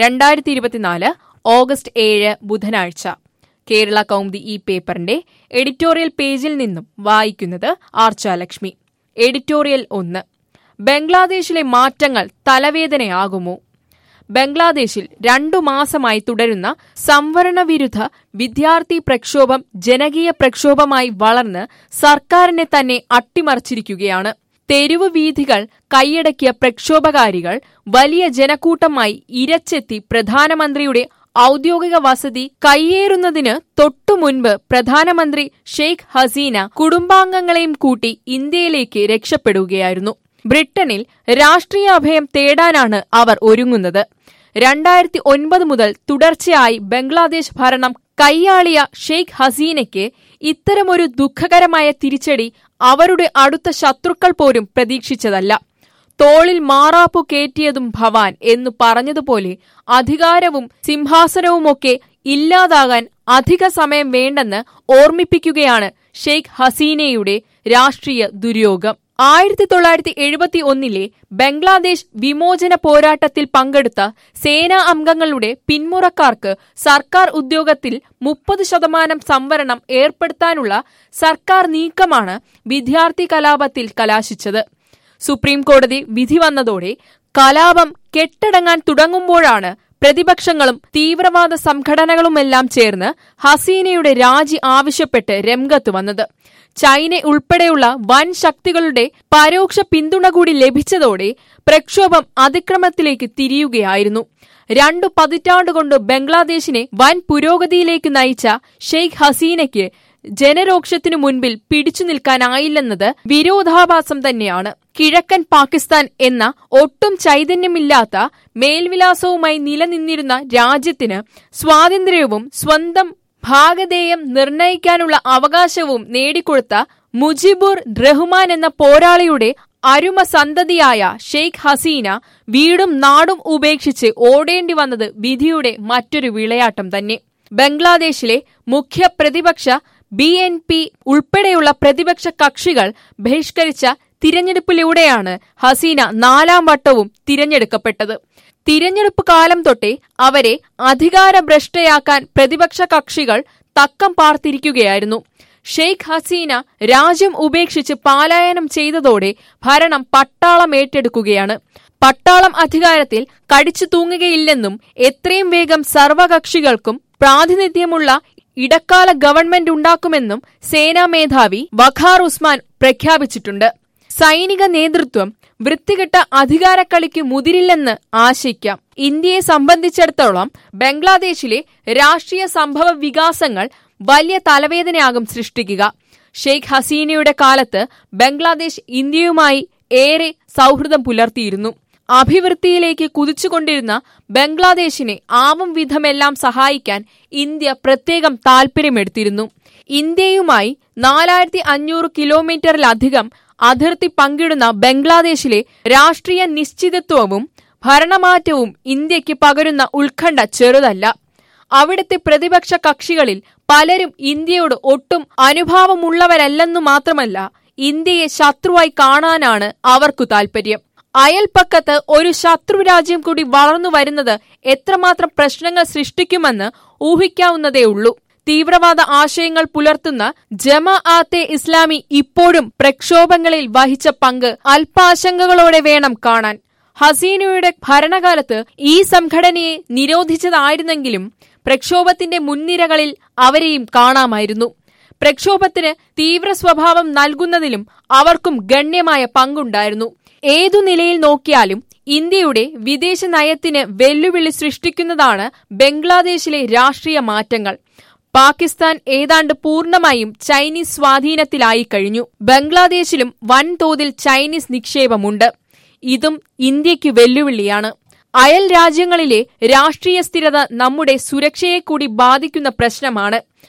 2024 August 7 ബുധനാഴ്ച. കേരള കൗമുദി ഈ പേപ്പറിന്റെ എഡിറ്റോറിയൽ പേജിൽ നിന്നും വായിക്കുന്നത് ആർച്ചാലക്ഷ്മി. എഡിറ്റോറിയൽ 1. ബംഗ്ലാദേശിലെ മാറ്റങ്ങൾ തലവേദനയാകുമോ? ബംഗ്ലാദേശിൽ 2 മാസമായി തുടരുന്ന സംവരണ വിരുദ്ധ വിദ്യാർത്ഥി പ്രക്ഷോഭം ജനകീയ പ്രക്ഷോഭമായി വളർന്ന് സർക്കാരിനെ തന്നെ അട്ടിമറിച്ചിരിക്കുകയാണ്. തെരുവ് വീഥികൾ കൈയടക്കിയ പ്രക്ഷോഭകാരികൾ വലിയ ജനക്കൂട്ടമായി ഇരച്ചെത്തി പ്രധാനമന്ത്രിയുടെ ഔദ്യോഗിക വസതി കയ്യേറുന്നതിന് തൊട്ടുമുൻപ് പ്രധാനമന്ത്രി ഷെയ്ഖ് ഹസീന കുടുംബാംഗങ്ങളെയും കൂട്ടി ഇന്ത്യയിലേക്ക് രക്ഷപ്പെടുകയായിരുന്നു. ബ്രിട്ടനിൽ രാഷ്ട്രീയ അഭയം തേടാനാണ് അവർ ഒരുങ്ങുന്നത്. 2009 മുതൽ തുടർച്ചയായി ബംഗ്ലാദേശ് ഭരണം കൈയാളിയ ഷെയ്ഖ് ഹസീനയ്ക്ക് ഇത്തരമൊരു ദുഃഖകരമായ തിരിച്ചടി അവരുടെ അടുത്ത ശത്രുക്കൾ പോലും പ്രതീക്ഷിച്ചതല്ല. തോളിൽ മാറാപ്പു കേറ്റിയതും ഭവാൻ എന്നു പറഞ്ഞതുപോലെ അധികാരവും സിംഹാസനവുമൊക്കെ ഇല്ലാതാകാൻ അധിക സമയം വേണ്ടെന്ന് ഓർമ്മിപ്പിക്കുകയാണ് ഷെയ്ഖ് ഹസീനയുടെ രാഷ്ട്രീയ ദുര്യോഗം. 1971 ബംഗ്ലാദേശ് വിമോചന പോരാട്ടത്തിൽ പങ്കെടുത്ത സേനാ അംഗങ്ങളുടെ പിന്മുറക്കാർക്ക് സർക്കാർ ഉദ്യോഗത്തിൽ 30% സംവരണം ഏർപ്പെടുത്താനുള്ള സർക്കാർ നീക്കമാണ് വിദ്യാർത്ഥി കലാപത്തിൽ കലാശിച്ചത്. സുപ്രീം കോടതി വിധി വന്നതോടെ കലാപം കെട്ടടങ്ങാൻ തുടങ്ങുമ്പോഴാണ് പ്രതിപക്ഷങ്ങളും തീവ്രവാദ സംഘടനകളുമെല്ലാം ചേർന്ന് ഹസീനയുടെ രാജി ആവശ്യപ്പെട്ട് രംഗത്ത് വന്നത്. ചൈന ഉൾപ്പെടെയുള്ള വൻ ശക്തികളുടെ പരോക്ഷ പിന്തുണ കൂടി ലഭിച്ചതോടെ പ്രക്ഷോഭം അതിക്രമത്തിലേക്ക് തിരിയുകയായിരുന്നു. 2 പതിറ്റാണ്ടുകൊണ്ട് ബംഗ്ലാദേശിനെ വൻ പുരോഗതിയിലേക്ക് നയിച്ച ഷെയ്ഖ് ഹസീനയ്ക്ക് ജനരോക്ഷത്തിനു മുൻപിൽ പിടിച്ചു നിൽക്കാനായില്ലെന്നത് വിരോധാഭാസം തന്നെയാണ്. കിഴക്കൻ പാകിസ്ഥാൻ എന്ന ഒട്ടും ചൈതന്യമില്ലാത്ത മേൽവിലാസവുമായി നിലനിന്നിരുന്ന രാജ്യത്തിന് സ്വാതന്ത്ര്യവും സ്വന്തം ഭാഗധേയം നിർണയിക്കാനുള്ള അവകാശവും നേടിക്കൊടുത്ത മുജിബുർ റഹ്മാൻ എന്ന പോരാളിയുടെ അരുമ സന്തതിയായ ഷെയ്ഖ് ഹസീന വീടും നാടും ഉപേക്ഷിച്ച് ഓടേണ്ടി വന്നത് വിധിയുടെ മറ്റൊരു വിളയാട്ടം തന്നെ. ബംഗ്ലാദേശിലെ മുഖ്യ പ്രതിപക്ഷ BNP ഉൾപ്പെടെയുള്ള പ്രതിപക്ഷ കക്ഷികൾ ബഹിഷ്കരിച്ച തിരഞ്ഞെടുപ്പിലൂടെയാണ് ഹസീന 4ാം വട്ടവും തിരഞ്ഞെടുക്കപ്പെട്ടത്. തിരഞ്ഞെടുപ്പ് കാലം തൊട്ടേ അവരെ അധികാരഭ്രഷ്ടയാക്കാൻ പ്രതിപക്ഷ കക്ഷികൾ തക്കം പാർത്തിരിക്കുകയായിരുന്നു. ഷെയ്ഖ് ഹസീന രാജ്യം ഉപേക്ഷിച്ച് പലായനം ചെയ്തതോടെ ഭരണം പട്ടാളം ഏറ്റെടുക്കുകയാണ്. പട്ടാളം അധികാരത്തിൽ കടിച്ചു തൂങ്ങുകയില്ലെന്നും എത്രയും വേഗം സർവകക്ഷികൾക്കും പ്രാതിനിധ്യമുള്ള ഇടക്കാല ഗവൺമെന്റ് ഉണ്ടാക്കുമെന്നും സേനാ മേധാവി വഖാർ ഉസ്മാൻ പ്രഖ്യാപിച്ചിട്ടുണ്ട്. സൈനിക നേതൃത്വം വൃത്തികെട്ട അധികാരക്കളിക്ക് മുതിരില്ലെന്ന് ആശിക്കാം. ഇന്ത്യയെ സംബന്ധിച്ചിടത്തോളം ബംഗ്ലാദേശിലെ രാഷ്ട്രീയ സംഭവ വികാസങ്ങൾ വലിയ തലവേദനയാകും സൃഷ്ടിക്കുക. ഷെയ്ഖ് ഹസീനയുടെ കാലത്ത് ബംഗ്ലാദേശ് ഇന്ത്യയുമായി ഏറെ സൗഹൃദം പുലർത്തിയിരുന്നു. അഭിവൃദ്ധിയിലേക്ക് കുതിച്ചുകൊണ്ടിരുന്ന ബംഗ്ലാദേശിനെ ആവും വിധമെല്ലാം സഹായിക്കാൻ ഇന്ത്യ പ്രത്യേകം താൽപര്യമെടുത്തിരുന്നു. ഇന്ത്യയുമായി 4500 കിലോമീറ്ററിലധികം അതിർത്തി പങ്കിടുന്ന ബംഗ്ലാദേശിലെ രാഷ്ട്രീയ നിശ്ചിതത്വവും ഭരണമാറ്റവും ഇന്ത്യക്ക് പകരുന്ന ഉത്കണ്ഠ ചെറുതല്ല. അവിടുത്തെ പ്രതിപക്ഷ കക്ഷികളിൽ പലരും ഇന്ത്യയോട് ഒട്ടും അനുഭാവമുള്ളവരല്ലെന്നു മാത്രമല്ല, ഇന്ത്യയെ ശത്രുവായി കാണാനാണ് അവർക്കു താൽപര്യം. അയൽപ്പക്കത്ത് ഒരു ശത്രു രാജ്യം കൂടി വളർന്നു വരുന്നത് എത്രമാത്രം പ്രശ്നങ്ങൾ സൃഷ്ടിക്കുമെന്ന് ഊഹിക്കാവുന്നതേയുള്ളൂ. തീവ്രവാദ ആശയങ്ങൾ പുലർത്തുന്ന ജമാഅത്തെ ഇസ്ലാമി ഇപ്പോഴും പ്രക്ഷോഭങ്ങളിൽ വഹിച്ച പങ്ക് അല്പാശങ്കകളോടെ വേണം കാണാൻ. ഹസീനയുടെ ഭരണകാലത്ത് ഈ സംഘടനയെ നിരോധിച്ചതായിരുന്നെങ്കിലും പ്രക്ഷോഭത്തിന്റെ മുൻനിരകളിൽ അവരെയും കാണാമായിരുന്നു. പ്രക്ഷോഭത്തിന് തീവ്ര സ്വഭാവം നൽകുന്നതിലും അവർക്കും ഗണ്യമായ പങ്കുണ്ടായിരുന്നു. ഏതു നിലയിൽ നോക്കിയാലും ഇന്ത്യയുടെ വിദേശ നയത്തിന് വെല്ലുവിളി സൃഷ്ടിക്കുന്നതാണ് ബംഗ്ലാദേശിലെ രാഷ്ട്രീയ മാറ്റങ്ങൾ. പാകിസ്ഥാൻ ഏതാണ്ട് പൂർണ്ണമായും ചൈനീസ് സ്വാധീനത്തിലായി കഴിഞ്ഞു. ബംഗ്ലാദേശിലും വൻതോതിൽ ചൈനീസ് നിക്ഷേപമുണ്ട്. ഇതും ഇന്ത്യക്ക് വെല്ലുവിളിയാണ്. അയൽ രാജ്യങ്ങളിലെ രാഷ്ട്രീയ സ്ഥിരത നമ്മുടെ സുരക്ഷയെ കൂടി ബാധിക്കുന്ന പ്രശ്നമാണ്.